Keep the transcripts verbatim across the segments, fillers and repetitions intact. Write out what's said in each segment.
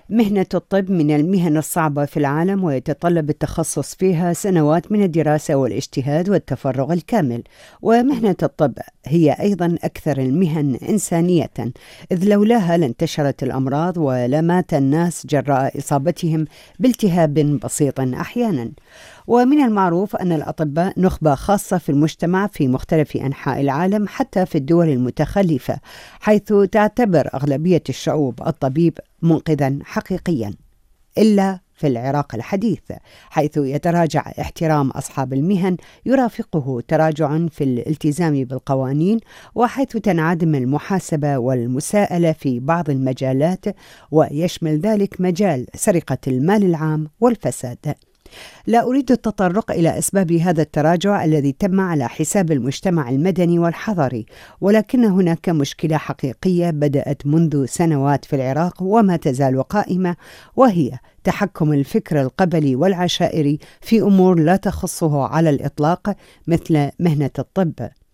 مهنة الطب من المهن الصعبة في العالم، ويتطلب التخصص فيها سنوات من الدراسة والاجتهاد والتفرغ الكامل. ومهنة الطب هي أيضا أكثر المهن إنسانية، إذ لولاها لانتشرت الأمراض ولمات الناس جراء إصابتهم بالتهاب بسيط أحيانا. ومن المعروف أن الأطباء نخبة خاصة في المجتمع في مختلف أنحاء العالم، حتى في الدول المتخلفة، حيث تعتبر أغلبية الشعوب الطبيب منقذا حقيقيا، إلا في العراق الحديث، حيث يتراجع احترام أصحاب المهن، يرافقه تراجع في الالتزام بالقوانين، وحيث تنعدم المحاسبة والمساءلة في بعض المجالات، ويشمل ذلك مجال سرقة المال العام والفساد. لا أريد التطرق إلى أسباب هذا التراجع الذي تم على حساب المجتمع المدني والحضري، ولكن هناك مشكلة حقيقية بدأت منذ سنوات في العراق وما تزال قائمة، وهي تحكم الفكر القبلي والعشائري في أمور لا تخصه على الإطلاق، مثل مهنة الطب.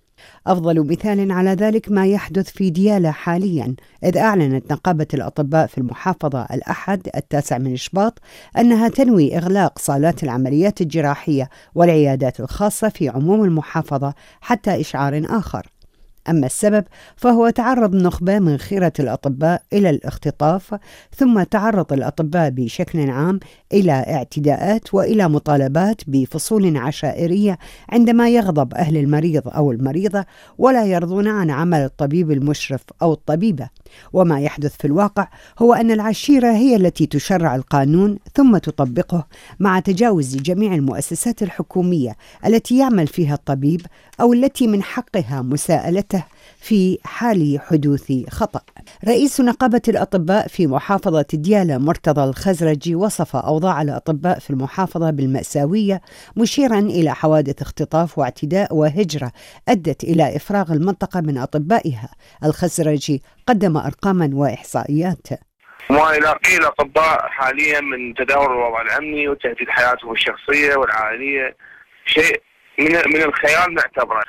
أفضل مثال على ذلك ما يحدث في ديالى حاليا، إذ أعلنت نقابة الأطباء في المحافظة الأحد التاسع من شباط أنها تنوي إغلاق صالات العمليات الجراحية والعيادات الخاصة في عموم المحافظة حتى إشعار آخر. أما السبب فهو تعرض نخبة من خيرة الأطباء إلى الاختطاف، ثم تعرض الأطباء بشكل عام إلى اعتداءات وإلى مطالبات بفصول عشائرية عندما يغضب أهل المريض أو المريضة ولا يرضون عن عمل الطبيب المشرف أو الطبيبة. وما يحدث في الواقع هو أن العشيرة هي التي تشرع القانون ثم تطبقه، مع تجاوز جميع المؤسسات الحكومية التي يعمل فيها الطبيب أو التي من حقها مساءلته في حال حدوث خطأ. رئيس نقابة الأطباء في محافظة ديالى مرتضى الخزرجي وصف أوضاع الأطباء في المحافظة بالمأساوية، مشيرا إلى حوادث اختطاف واعتداء وهجرة أدت إلى إفراغ المنطقة من أطبائها. الخزرجي قدم أرقاما وإحصائيات. ما يلاقيه الأطباء حاليا من تدهور الوضع الأمني وتهديد حياتهم الشخصية والعائلية شيء من من الخيال نعتبره.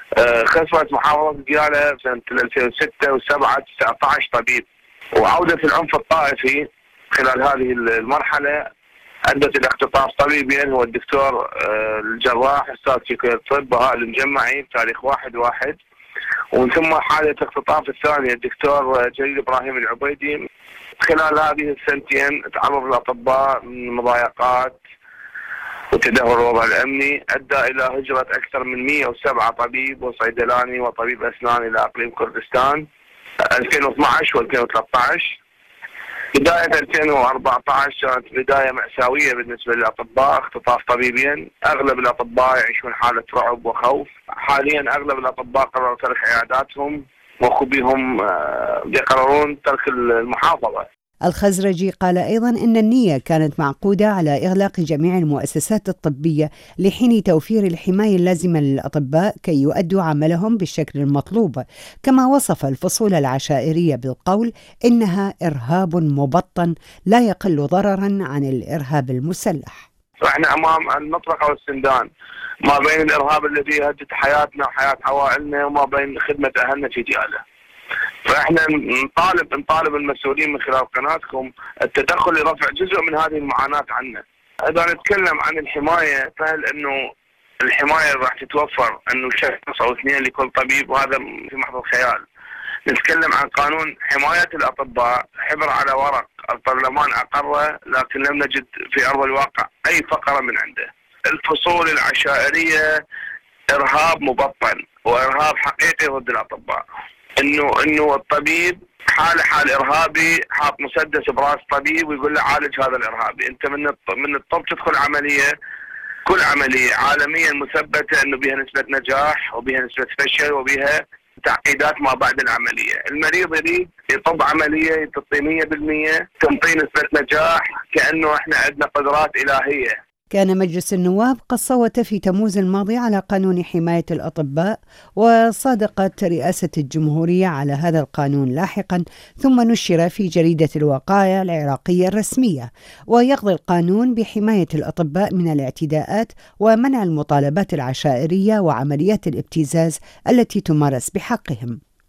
خسرت محافظة ديالى سنة ألفين وستة وسبعة تسعة عشر طبيب، وعودة العنف الطائفي خلال هذه المرحلة أدت إلى اختطاف طبيبين، هو الدكتور الجراح أستاذ في كلية الطب بهاء المجمعي بتاريخ واحد واحد، ومن ثم حالة اختطاف الثانية الدكتور جليل إبراهيم العبيدي. خلال هذه السنتين تعرض الأطباء من مضايقات وتدهور الوضع الأمني أدى إلى هجرة أكثر من مئة وسبعة طبيب وصيدلاني وطبيب أسنان إلى أقليم كردستان ألفين واثني عشر وألفين وثلاثة عشر. بداية ألفين وأربعة عشر كانت بداية مأساوية بالنسبة للأطباء، اختطاف طبيبين. أغلب الأطباء يعيشون حالة رعب وخوف. حاليا أغلب الأطباء قرروا ترك عياداتهم، وخبيهم يقررون ترك المحافظة. الخزرجي قال أيضا إن النية كانت معقودة على إغلاق جميع المؤسسات الطبية لحين توفير الحماية اللازمة للأطباء كي يؤدوا عملهم بالشكل المطلوب، كما وصف الفصول العشائرية بالقول إنها إرهاب مبطن لا يقل ضررا عن الإرهاب المسلح. احنا أمام المطرقة والسندان ما بين الإرهاب الذي يهدد حياتنا وحياة عوائلنا وما بين خدمة أهلنا في ديالى. فاحنا نطالب نطالب المسؤولين من خلال قناتكم التدخل لرفع جزء من هذه المعاناة عنا. اذا نتكلم عن الحمايه فهل انه الحمايه راح تتوفر انه شخص او اثنين لكل طبيب، وهذا في محض الخيال. نتكلم عن قانون حمايه الاطباء حبر على ورق البرلمان اقره، لكن لم نجد في ارض الواقع اي فقره من عنده. الفصول العشائريه ارهاب مبطن وارهاب حقيقي ضد الاطباء. انه انه الطبيب حاله حال ارهابي حاط مسدس براس طبيب ويقول له عالج هذا الارهابي. انت من من الطب تدخل عمليه، كل عمليه عالميا مثبته انه بها نسبه نجاح وبها نسبه فشل وبها تعقيدات ما بعد العمليه. المريض يريد يطب عمليه تعطيه مئة بالمئة تنطي نسبه نجاح كانه احنا عندنا قدرات الهيه. كان مجلس النواب قد صوت في تموز الماضي على قانون حماية الأطباء، وصادقت رئاسة الجمهورية على هذا القانون لاحقا، ثم نشر في جريدة الوقاية العراقية الرسمية. ويقضي القانون بحماية الأطباء من الاعتداءات ومنع المطالبات العشائرية وعمليات الابتزاز التي تمارس بحقهم.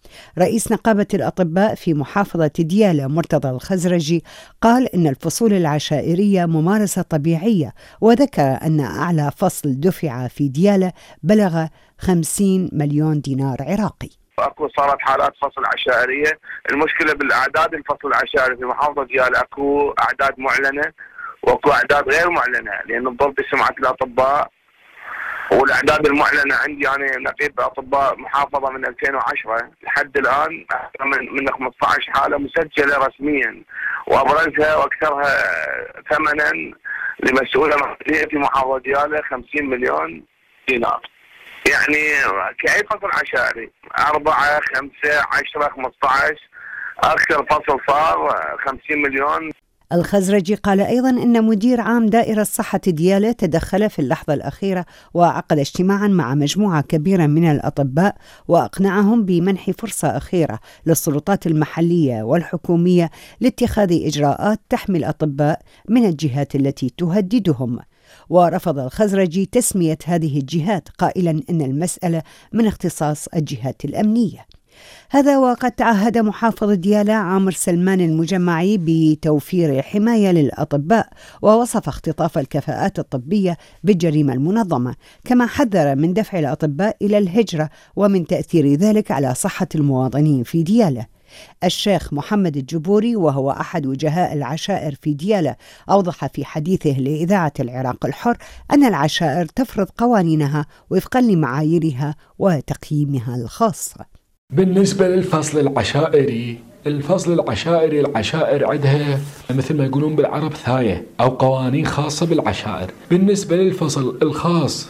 رئيس نقابة الأطباء في محافظة ديالى مرتضى الخزرجي قال إن الفصول العشائرية ممارسة طبيعية، وذكر أن أعلى فصل دفع في ديالى بلغ خمسين مليون دينار عراقي. اكو صارت حالات فصل عشائريه، المشكله بالاعداد. الفصل العشائري في محافظه ديالى اكو اعداد معلنه واكو اعداد غير معلنه، لان الضرب بسمعه الاطباء، والاعداد المعلنه عندي انا نقيب اطباء محافظه من ألفين وعشرة لحد الان من من خمسة عشر حاله مسجله رسميا، وابرزها واكثرها ثمنا لمسؤوله ماليه في محافظه ديالى خمسين مليون دينار. يعني كأي فصل عشائري أربعة خمسة عشرة خمسة عشر، آخر فصل صار خمسين مليون. الخزرجي قال أيضا أن مدير عام دائرة الصحة ديالى تدخل في اللحظة الأخيرة وعقد اجتماعا مع مجموعة كبيرة من الأطباء وأقنعهم بمنح فرصة أخيرة للسلطات المحلية والحكومية لاتخاذ إجراءات تحمي الأطباء من الجهات التي تهددهم. ورفض الخزرجي تسمية هذه الجهات قائلا إن المسألة من اختصاص الجهات الأمنية. هذا وقد تعهد محافظ ديالى عامر سلمان المجمعي بتوفير حماية للأطباء، ووصف اختطاف الكفاءات الطبية بالجريمة المنظمة، كما حذر من دفع الأطباء إلى الهجرة ومن تأثير ذلك على صحة المواطنين في ديالى. الشيخ محمد الجبوري وهو أحد وجهاء العشائر في ديالى أوضح في حديثه لإذاعة العراق الحر أن العشائر تفرض قوانينها وفقا لمعاييرها وتقييمها الخاصة. بالنسبة للفصل العشائري، الفصل العشائري العشائر عندها مثل ما يقولون بالعرب ثاية أو قوانين خاصة بالعشائر. بالنسبة للفصل الخاص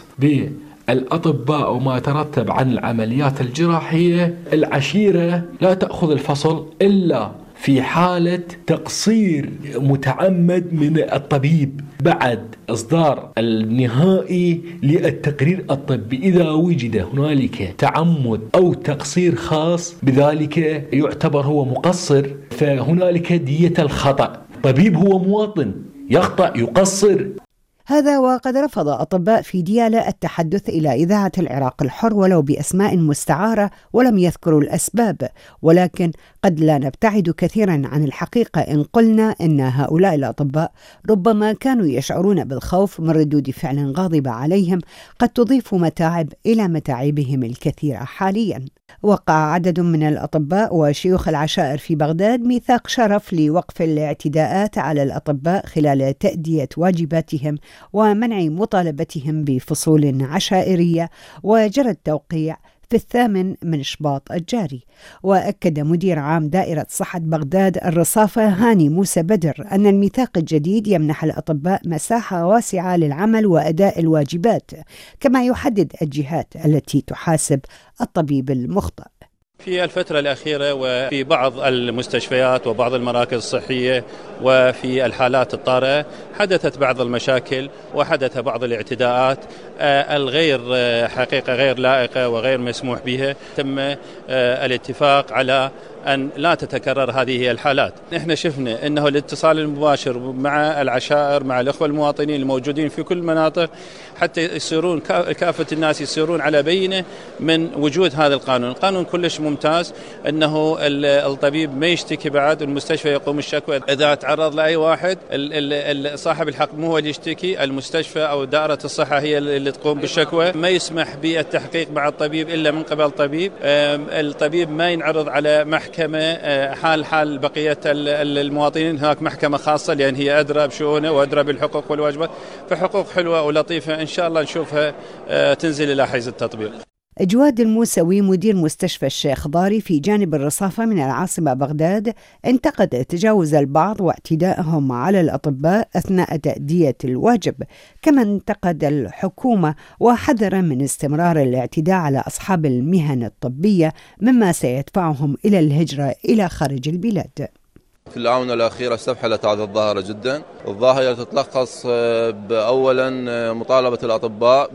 بالأطباء وما ترتب عن العمليات الجراحية، العشيرة لا تأخذ الفصل إلا في حالة تقصير متعمد من الطبيب بعد إصدار النهائي للتقرير الطبي. إذا وجد هنالك تعمد أو تقصير خاص بذلك يعتبر هو مقصر، فهنالك دية الخطأ. الطبيب هو مواطن، يخطأ يقصر. هذا وقد رفض أطباء في ديالى التحدث إلى إذاعة العراق الحر ولو بأسماء مستعارة، ولم يذكروا الأسباب، ولكن قد لا نبتعد كثيرا عن الحقيقة إن قلنا إن هؤلاء الأطباء ربما كانوا يشعرون بالخوف من ردود فعل غاضبة عليهم قد تضيف متاعب إلى متاعبهم الكثيرة حاليا. وقع عدد من الأطباء وشيوخ العشائر في بغداد ميثاق شرف لوقف الاعتداءات على الأطباء خلال تأدية واجباتهم ومنع مطالبتهم بفصول عشائرية، وجرى التوقيع في الثامن من شباط الجاري. وأكد مدير عام دائرة صحة بغداد الرصافة هاني موسى بدر أن الميثاق الجديد يمنح الأطباء مساحة واسعة للعمل وأداء الواجبات، كما يحدد الجهات التي تحاسب الطبيب المخطئ. في الفترة الأخيرة وفي بعض المستشفيات وبعض المراكز الصحية وفي الحالات الطارئة حدثت بعض المشاكل وحدث بعض الاعتداءات الغير حقيقة غير لائقة وغير مسموح بها. تم الاتفاق على أن لا تتكرر هذه الحالات. نحن شفنا أنه الاتصال المباشر مع العشائر مع الأخوة المواطنين الموجودين في كل المناطق حتى يصيرون كافة الناس يصيرون على بينة من وجود هذا القانون. القانون كلش ممتاز، أنه الطبيب ما يشتكي بعد، المستشفى يقوم الشكوى إذا تعرض لأي واحد. صاحب الحق مو هو اللي يشتكي، المستشفى أو دائرة الصحة هي اللي تقوم بالشكوى. ما يسمح بالتحقيق مع الطبيب إلا من قبل طبيب. الطبيب ما ينعرض على محكمة حال حال بقية المواطنين، هناك محكمة خاصة لأن هي أدرى بشؤونه وأدرى بالحقوق والواجبات. فحقوق حلوة ولطيفة إن شاء الله نشوفها تنزل إلى حيز التطبيق. جواد الموسوي مدير مستشفى الشيخ ضاري في جانب الرصافة من العاصمة بغداد انتقد تجاوز البعض واعتدائهم على الأطباء أثناء تأدية الواجب، كما انتقد الحكومة وحذر من استمرار الاعتداء على أصحاب المهن الطبية مما سيدفعهم إلى الهجرة إلى خارج البلاد. في الآونة الأخيرة استفحلت هذه الظاهرة جدا. الظاهرة تتلخص بأولا مطالبة الأطباء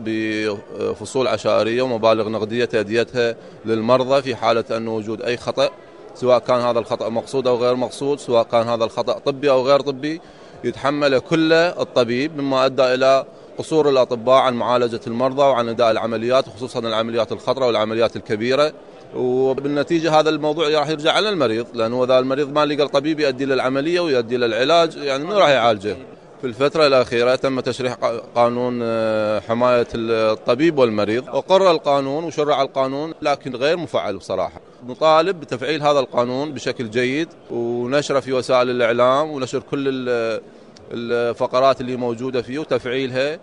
بفصول عشائرية ومبالغ نقدية تأديتها للمرضى في حالة أن وجود أي خطأ، سواء كان هذا الخطأ مقصود أو غير مقصود، سواء كان هذا الخطأ طبي أو غير طبي، يتحمل كله الطبيب، مما أدى إلى قصور الأطباء عن معالجة المرضى وعن أداء العمليات، وخصوصا العمليات الخطرة والعمليات الكبيرة وبالنتيجة هذا الموضوع راح يرجع على المريض، لأنه إذا المريض ما لقى الطبيب يؤدي للعملية ويؤدي للعلاج، يعني ما راح يعالجه. في الفترة الأخيرة تم تشريح قانون حماية الطبيب والمريض، وقرر القانون وشرع القانون لكن غير مفعل بصراحة. نطالب بتفعيل هذا القانون بشكل جيد ونشره في وسائل الإعلام ونشر كل الفقرات اللي موجودة فيه وتفعيلها،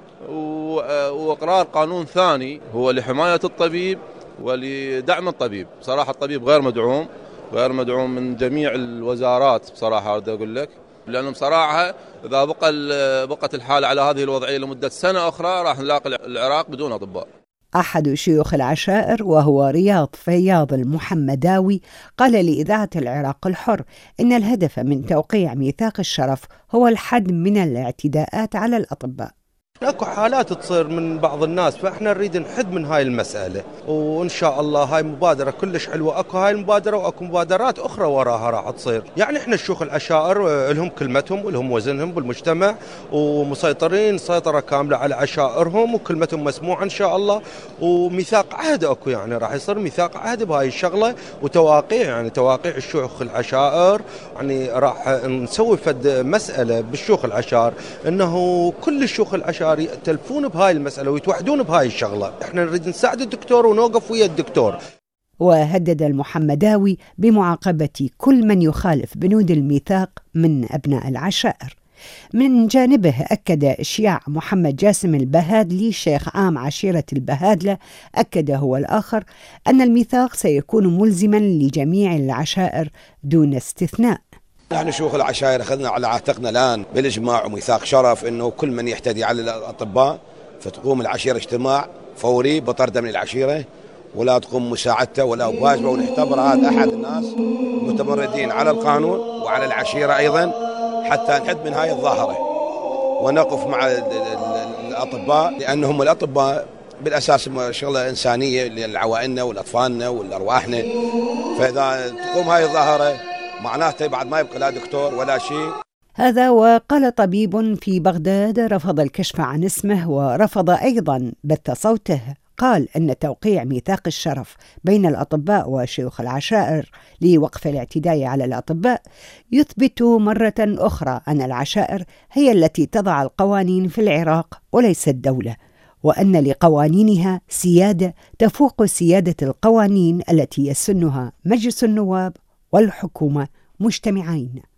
وإقرار قانون ثاني هو لحماية الطبيب ولدعم الطبيب. بصراحة الطبيب غير مدعوم، غير مدعوم من جميع الوزارات بصراحة أريد أقول لك، لأنه بصراحة إذا بقى بقت الحالة على هذه الوضعية لمدة سنة أخرى راح نلاقي العراق بدون أطباء. أحد شيوخ العشائر وهو رياض فياض المحمداوي قال لإذاعة العراق الحر إن الهدف من توقيع ميثاق الشرف هو الحد من الاعتداءات على الأطباء. اكو حالات تصير من بعض الناس، فاحنا نريد نحد من هاي المسألة، وان شاء الله هاي مبادرة كلش حلوة. اكو هاي المبادرة واكو مبادرات اخرى وراها راح تصير. يعني احنا الشيوخ العشائر لهم كلمتهم ولهم وزنهم بالمجتمع، ومسيطرين سيطرة كاملة على عشائرهم وكلمتهم مسموعة ان شاء الله. وميثاق عهد اكو، يعني راح يصير ميثاق عهد بهاي الشغلة وتواقيع، يعني تواقيع الشيوخ العشائر. يعني راح نسوي فد مسألة بالشيوخ العشائر انه كل الشيوخ العشائر يتلفون بهاي المسألة ويتوحدون بهاي الشغلة. احنا نريد نساعد الدكتور ونوقف ويا الدكتور. وهدد المحمداوي بمعاقبة كل من يخالف بنود الميثاق من أبناء العشائر. من جانبه أكد إشياع محمد جاسم البهادلي شيخ عام عشيرة البهادلة، أكد هو الآخر أن الميثاق سيكون ملزما لجميع العشائر دون استثناء. نحن شيوخ العشائر أخذنا على عاتقنا الآن بالإجماع وميثاق شرف أنه كل من يحتدي على الأطباء فتقوم العشيرة اجتماع فوري بطرده من العشيرة، ولا تقوم مساعدته ولا واجبه، ونعتبر هذا أحد الناس متمردين على القانون وعلى العشيرة أيضا، حتى نحد من هاي الظاهرة ونقف مع الأطباء، لأنهم الأطباء بالأساس شغلة إنسانية لعوائلنا والأطفالنا والأرواحنا. فإذا تقوم هاي الظاهرة معناته بعد ما يبقى لا دكتور ولا شيء. هذا وقال طبيب في بغداد رفض الكشف عن اسمه ورفض أيضا بث صوته، قال أن توقيع ميثاق الشرف بين الأطباء وشيوخ العشائر لوقف الاعتداء على الأطباء يثبت مرة أخرى أن العشائر هي التي تضع القوانين في العراق وليس الدولة، وأن لقوانينها سيادة تفوق سيادة القوانين التي يسنها مجلس النواب والحكومة مجتمعين.